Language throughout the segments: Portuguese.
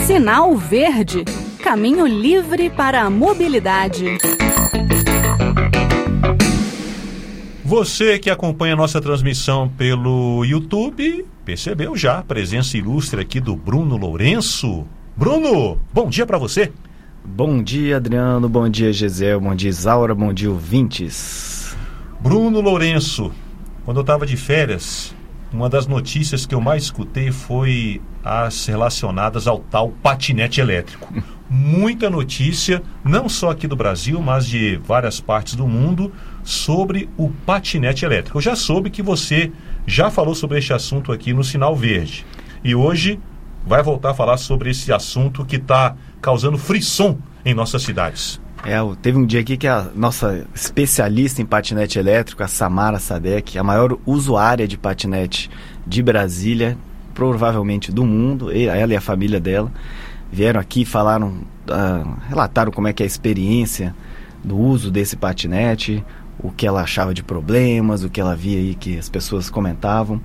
Sinal Verde, caminho livre para a mobilidade. Você que acompanha a nossa transmissão pelo YouTube, percebeu já a presença ilustre aqui do Bruno Lourenço. Bruno, bom dia para você. Bom dia, Adriano, bom dia, Gisele, bom dia, Isaura, bom dia, ouvintes. Bruno Lourenço, quando eu estava de férias, uma das notícias que eu mais escutei foi as relacionadas ao tal patinete elétrico. Muita notícia, não só aqui do Brasil, mas de várias partes do mundo, sobre o patinete elétrico. Eu já soube que você já falou sobre este assunto aqui no Sinal Verde. E hoje vai voltar a falar sobre esse assunto que está causando frisson em nossas cidades. Teve um dia aqui que a nossa especialista em patinete elétrico, a Samara Sadek, a maior usuária de patinete de Brasília, provavelmente do mundo, ela e a família dela, vieram aqui e relataram como é que é a experiência do uso desse patinete, o que ela achava de problemas, o que ela via aí que as pessoas comentavam.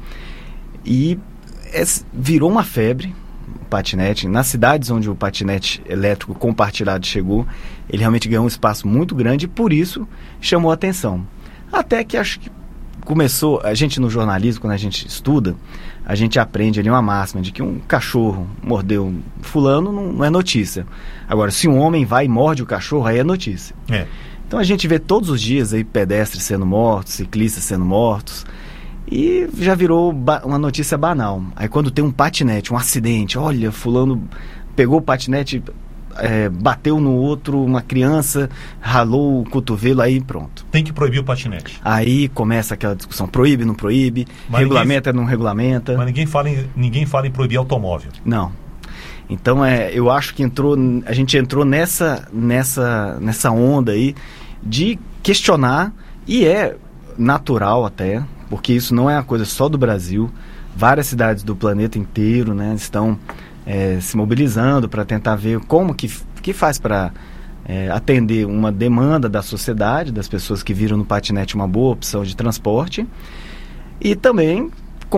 E virou uma febre o patinete. Nas cidades onde o patinete elétrico compartilhado chegou, ele realmente ganhou um espaço muito grande e por isso chamou a atenção. Até que acho que começou, a gente no jornalismo, quando a gente estuda, a gente aprende ali uma máxima de que um cachorro mordeu fulano não é notícia. Agora, se um homem vai e morde o cachorro, aí é notícia. Então a gente vê todos os dias aí pedestres sendo mortos, ciclistas sendo mortos, e já virou uma notícia banal. Aí quando tem um patinete, um acidente, olha, fulano pegou o patinete, bateu no outro, uma criança, ralou o cotovelo, aí pronto. Tem que proibir o patinete. Aí começa aquela discussão, proíbe, não proíbe, regulamenta, não regulamenta. Mas ninguém fala em proibir automóvel. Não. Então eu acho que a gente entrou nessa onda aí de questionar, e é natural até, porque isso não é uma coisa só do Brasil. Várias cidades do planeta inteiro, né, estão se mobilizando para tentar ver como que faz para atender uma demanda da sociedade, das pessoas que viram no patinete uma boa opção de transporte, e também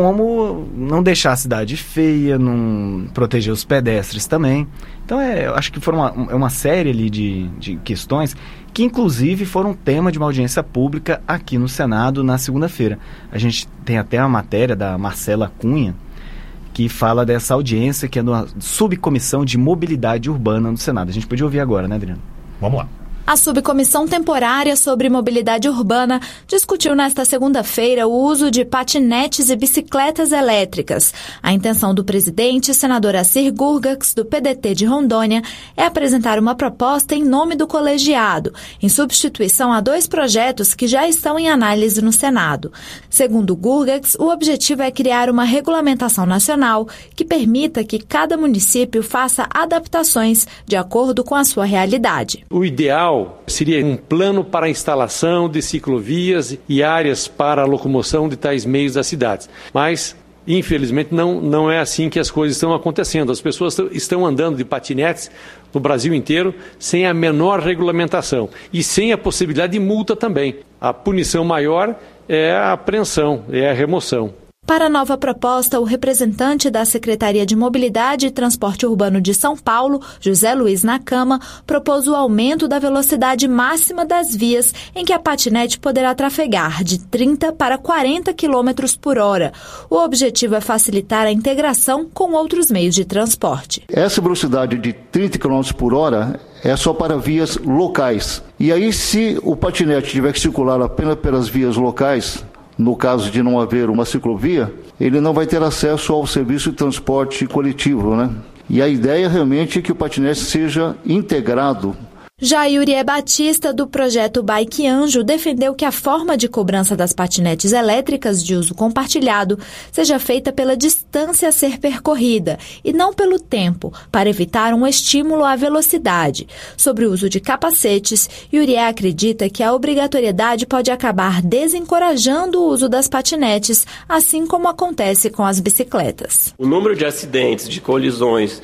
como não deixar a cidade feia, não proteger os pedestres também. Então eu acho que foram uma série ali de questões que inclusive foram tema de uma audiência pública aqui no Senado na segunda-feira. A gente tem até a matéria da Marcela Cunha, que fala dessa audiência, que é da Subcomissão de Mobilidade Urbana no Senado. A gente podia ouvir agora, né, Adriano? Vamos lá. A Subcomissão Temporária sobre Mobilidade Urbana discutiu nesta segunda-feira o uso de patinetes e bicicletas elétricas. A intenção do presidente, senador Assir Gurgax, do PDT de Rondônia, é apresentar uma proposta em nome do colegiado, em substituição a 2 projetos que já estão em análise no Senado. Segundo Gurgax, o objetivo é criar uma regulamentação nacional que permita que cada município faça adaptações de acordo com a sua realidade. O ideal seria um plano para a instalação de ciclovias e áreas para a locomoção de tais meios das cidades. Mas, infelizmente, não é assim que as coisas estão acontecendo. As pessoas estão andando de patinetes no Brasil inteiro sem a menor regulamentação e sem a possibilidade de multa também. A punição maior é a apreensão, é a remoção. Para a nova proposta, o representante da Secretaria de Mobilidade e Transporte Urbano de São Paulo, José Luiz Nakama, propôs o aumento da velocidade máxima das vias em que a patinete poderá trafegar de 30 para 40 km por hora. O objetivo é facilitar a integração com outros meios de transporte. Essa velocidade de 30 km por hora é só para vias locais. E aí, se o patinete tiver que circular apenas pelas vias locais, no caso de não haver uma ciclovia, ele não vai ter acesso ao serviço de transporte coletivo, né? E a ideia realmente é que o patinete seja integrado. Já Yurié Batista, do projeto Bike Anjo, defendeu que a forma de cobrança das patinetes elétricas de uso compartilhado seja feita pela distância a ser percorrida e não pelo tempo, para evitar um estímulo à velocidade. Sobre o uso de capacetes, Yurié acredita que a obrigatoriedade pode acabar desencorajando o uso das patinetes, assim como acontece com as bicicletas. O número de acidentes, de colisões,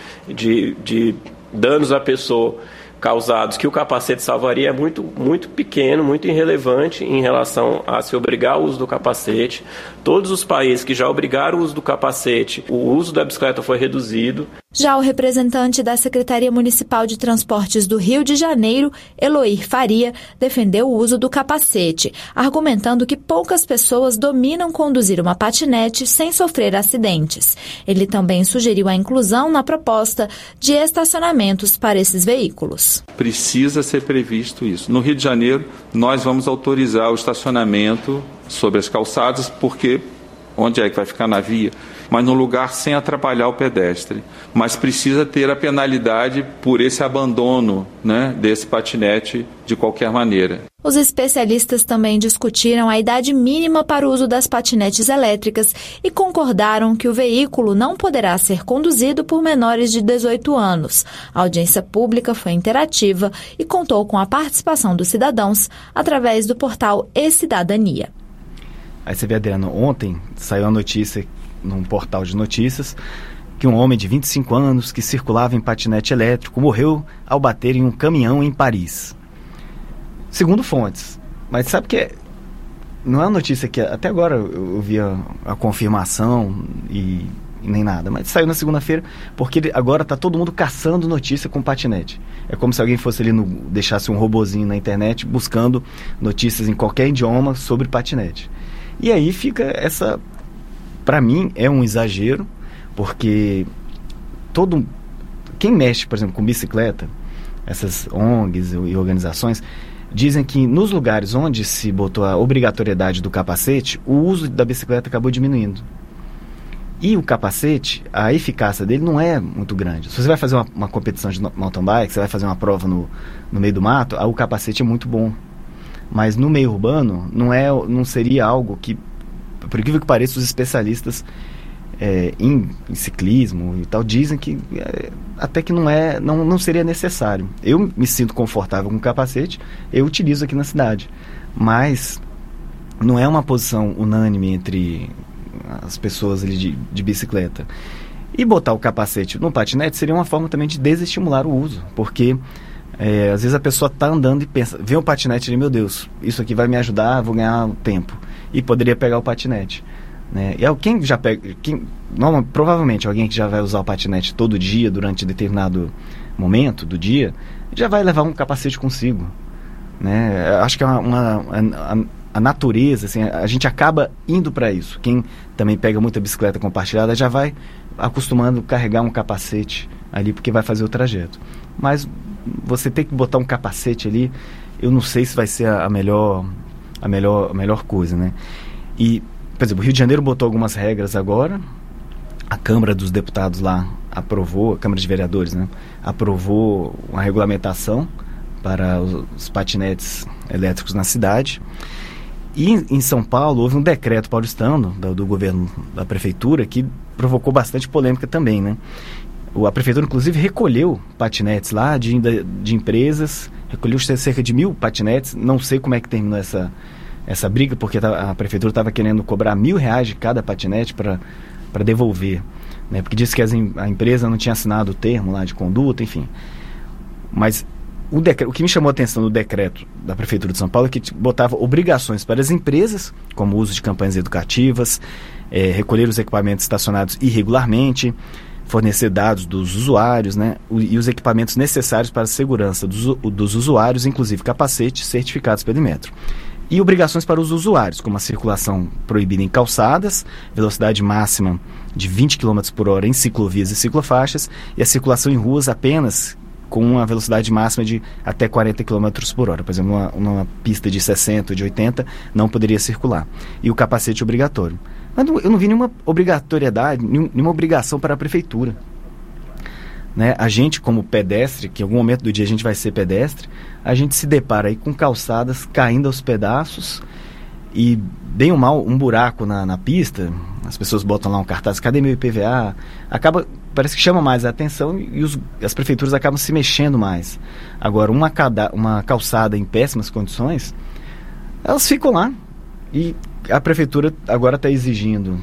de danos à pessoa causados que o capacete salvaria é muito pequeno, muito irrelevante em relação a se obrigar ao uso do capacete. Todos os países que já obrigaram o uso do capacete, o uso da bicicleta foi reduzido. Já o representante da Secretaria Municipal de Transportes do Rio de Janeiro, Eloir Faria, defendeu o uso do capacete, argumentando que poucas pessoas dominam conduzir uma patinete sem sofrer acidentes. Ele também sugeriu a inclusão na proposta de estacionamentos para esses veículos. Precisa ser previsto isso. No Rio de Janeiro, nós vamos autorizar o estacionamento sobre as calçadas, porque onde é que vai ficar na via? Mas num lugar sem atrapalhar o pedestre. Mas precisa ter a penalidade por esse abandono, né, desse patinete de qualquer maneira. Os especialistas também discutiram a idade mínima para o uso das patinetes elétricas e concordaram que o veículo não poderá ser conduzido por menores de 18 anos. A audiência pública foi interativa e contou com a participação dos cidadãos através do portal E-Cidadania. Aí você vê, Adriano, ontem saiu a notícia num portal de notícias que um homem de 25 anos que circulava em patinete elétrico morreu ao bater em um caminhão em Paris. Segundo fontes. Mas sabe que não é uma notícia que até agora eu vi a confirmação e nem nada, mas saiu na segunda-feira porque agora está todo mundo caçando notícia com patinete. É como se alguém fosse ali, deixasse um robozinho na internet buscando notícias em qualquer idioma sobre patinete. E aí fica essa... Para mim é um exagero, porque quem mexe, por exemplo, com bicicleta, essas ONGs e organizações, dizem que nos lugares onde se botou a obrigatoriedade do capacete, o uso da bicicleta acabou diminuindo. E o capacete, a eficácia dele não é muito grande. Se você vai fazer uma competição de mountain bike, você vai fazer uma prova no meio do mato, o capacete é muito bom. Mas no meio urbano, não seria algo que, por incrível que pareça, os especialistas em ciclismo e tal dizem que até que não seria necessário. Eu me sinto confortável com o capacete, eu utilizo aqui na cidade, mas não é uma posição unânime entre as pessoas ali de bicicleta. E botar o capacete no patinete seria uma forma também de desestimular o uso, porque às vezes a pessoa está andando e pensa, vê um patinete ali, meu Deus, isso aqui vai me ajudar, vou ganhar tempo, e poderia pegar o patinete, né? E quem já pega, provavelmente alguém que já vai usar o patinete todo dia, durante determinado momento do dia, já vai levar um capacete consigo, né? Acho que a natureza, assim, a gente acaba indo para isso. Quem também pega muita bicicleta compartilhada já vai acostumando a carregar um capacete ali, porque vai fazer o trajeto. Mas você tem que botar um capacete ali, eu não sei se vai ser a melhor coisa, né? E, por exemplo, o Rio de Janeiro botou algumas regras agora, a Câmara dos Deputados lá aprovou, a Câmara de Vereadores, né, aprovou uma regulamentação para os patinetes elétricos na cidade. E em São Paulo houve um decreto paulistano do governo da prefeitura que provocou bastante polêmica também, né? A prefeitura inclusive recolheu patinetes lá de empresas, recolheu cerca de 1.000 patinetes. Não sei como é que terminou essa briga, porque a prefeitura estava querendo cobrar R$1.000 de cada patinete para devolver, né? Porque disse que a empresa não tinha assinado o termo lá de conduta, enfim. Mas o que me chamou a atenção no decreto da Prefeitura de São Paulo é que botava obrigações para as empresas, como o uso de campanhas educativas, recolher os equipamentos estacionados irregularmente, fornecer dados dos usuários, né, e os equipamentos necessários para a segurança dos usuários, inclusive capacetes certificados pelo Inmetro. E obrigações para os usuários, como a circulação proibida em calçadas, velocidade máxima de 20 km por hora em ciclovias e ciclofaixas, e a circulação em ruas apenas com uma velocidade máxima de até 40 km por hora. Por exemplo, uma pista de 60, de 80, não poderia circular. E o capacete obrigatório. Mas eu não vi nenhuma obrigatoriedade, nenhuma obrigação para a prefeitura, né? A gente, como pedestre, que em algum momento do dia a gente vai ser pedestre, a gente se depara aí com calçadas caindo aos pedaços e, bem ou mal, um buraco na pista, as pessoas botam lá um cartaz, cadê meu IPVA? Parece que chama mais a atenção e as prefeituras acabam se mexendo mais. Agora, uma calçada em péssimas condições, elas ficam lá. E a prefeitura agora está exigindo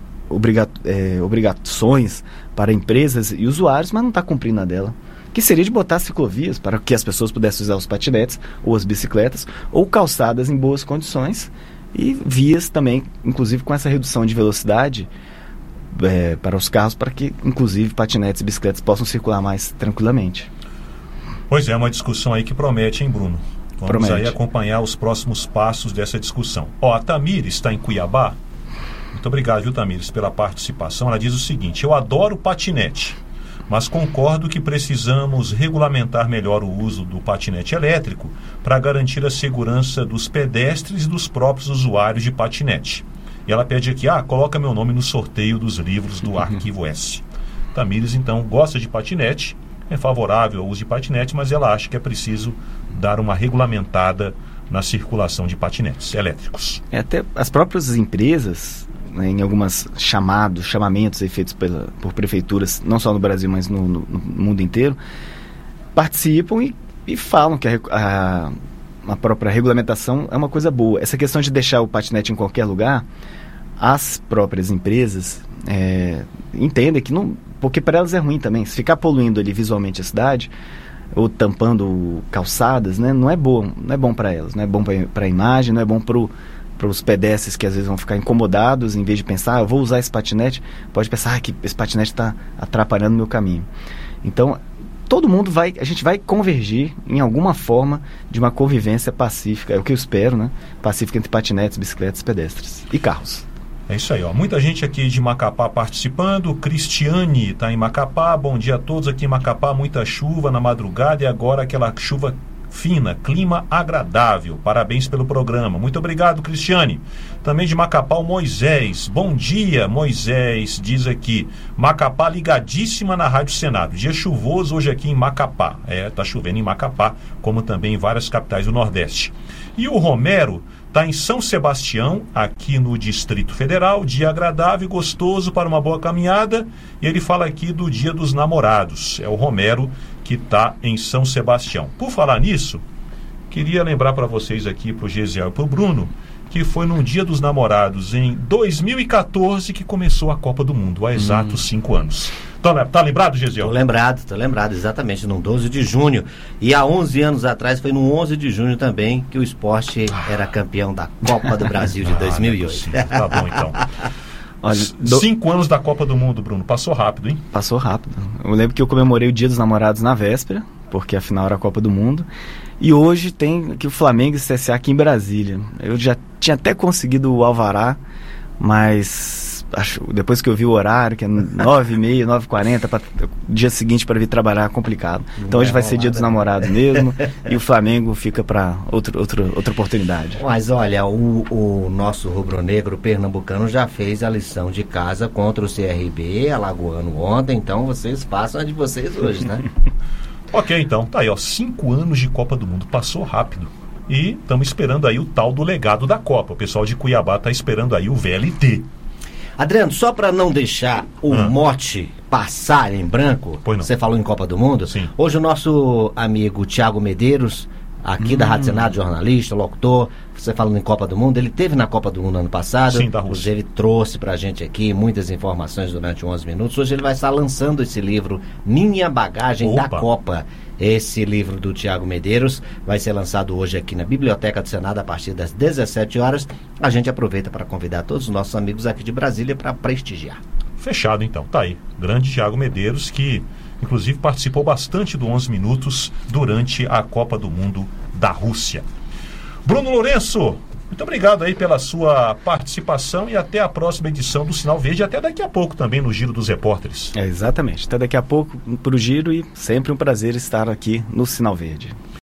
obrigações para empresas e usuários, mas não está cumprindo a dela. Que seria de botar ciclovias para que as pessoas pudessem usar os patinetes ou as bicicletas, ou calçadas em boas condições, e vias também, inclusive com essa redução de velocidade, para os carros, para que, inclusive, patinetes e bicicletas possam circular mais tranquilamente. Pois é, uma discussão aí que promete, hein, Bruno? Vamos aí acompanhar os próximos passos dessa discussão. A Tamires está em Cuiabá. Muito obrigado, viu, Tamires, pela participação. Ela diz o seguinte: eu adoro patinete, mas concordo que precisamos regulamentar melhor o uso do patinete elétrico para garantir a segurança dos pedestres e dos próprios usuários de patinete. E ela pede aqui, coloca meu nome no sorteio dos livros do Arquivo S. Tamires, então, gosta de patinete, é favorável ao uso de patinete, mas ela acha que é preciso dar uma regulamentada na circulação de patinetes elétricos. Até as próprias empresas, né, em alguns chamamentos feitos por prefeituras, não só no Brasil, mas no mundo inteiro, participam e falam que a própria regulamentação é uma coisa boa. Essa questão de deixar o patinete em qualquer lugar, as próprias empresas entendem que não, porque para elas é ruim também. Se ficar poluindo ali visualmente a cidade ou tampando calçadas, né, não é bom para elas, não é bom para a imagem, não é bom para os pedestres que às vezes vão ficar incomodados, em vez de pensar, eu vou usar esse patinete, pode pensar que esse patinete está atrapalhando o meu caminho. Então, a gente vai convergir em alguma forma de uma convivência pacífica, é o que eu espero, né? Pacífica entre patinetes, bicicletas, pedestres e carros. É isso aí, muita gente aqui de Macapá participando. Cristiane está em Macapá. Bom dia a todos aqui em Macapá. Muita chuva na madrugada e agora aquela chuva fina, clima agradável. Parabéns pelo programa. Muito obrigado, Cristiane. Também de Macapá, o Moisés. Bom dia, Moisés. Diz aqui, Macapá ligadíssima na Rádio Senado. Dia chuvoso hoje aqui em Macapá. Tá chovendo em Macapá, como também em várias capitais do Nordeste. E o Romero está em São Sebastião, aqui no Distrito Federal. Dia agradável e gostoso para uma boa caminhada. E ele fala aqui do Dia dos Namorados. É o Romero que está em São Sebastião. Por falar nisso, queria lembrar para vocês aqui, para o Gesiel e para o Bruno, que foi no Dia dos Namorados, em 2014, que começou a Copa do Mundo, há exatos 5 anos. Tá lembrado, Gesiel? Tô lembrado, exatamente, no 12 de junho. E há 11 anos atrás, foi no 11 de junho também, que o esporte era campeão da Copa do Brasil de 2008. Tá bom, então. Olha, 5 anos da Copa do Mundo, Bruno. Passou rápido, hein? Passou rápido. Eu lembro que eu comemorei o Dia dos Namorados na véspera, porque afinal era a Copa do Mundo. E hoje tem aqui o Flamengo e o CSA aqui em Brasília. Eu já tinha até conseguido o alvará, mas depois que eu vi o horário, que é 9h30, 9h40, para o dia seguinte para vir trabalhar, complicado. Então hoje vai ser Dia dos Namorados mesmo, e o Flamengo fica para outra oportunidade. Mas olha, o nosso rubro-negro pernambucano já fez a lição de casa contra o CRB, alagoano ontem, então vocês façam a de vocês hoje, né? Ok, então, tá aí, 5 anos de Copa do Mundo, passou rápido. E estamos esperando aí o tal do legado da Copa. O pessoal de Cuiabá está esperando aí o VLT. Adriano, só para não deixar o mote passar em branco, você falou em Copa do Mundo. Sim. Hoje o nosso amigo Tiago Medeiros, aqui da Rádio Senado, jornalista, locutor, você falando em Copa do Mundo, ele esteve na Copa do Mundo ano passado. Sim, da Rússia. Inclusive trouxe pra gente aqui muitas informações durante 11 minutos. Hoje ele vai estar lançando esse livro, Minha Bagagem da Copa. Esse livro do Tiago Medeiros vai ser lançado hoje aqui na Biblioteca do Senado a partir das 17 horas. A gente aproveita para convidar todos os nossos amigos aqui de Brasília para prestigiar. Fechado, então. Tá aí. Grande Tiago Medeiros, que inclusive participou bastante do 11 Minutos durante a Copa do Mundo da Rússia. Bruno Lourenço, muito obrigado aí pela sua participação e até a próxima edição do Sinal Verde, até daqui a pouco também no Giro dos Repórteres. Exatamente. Até daqui a pouco pro Giro e sempre um prazer estar aqui no Sinal Verde.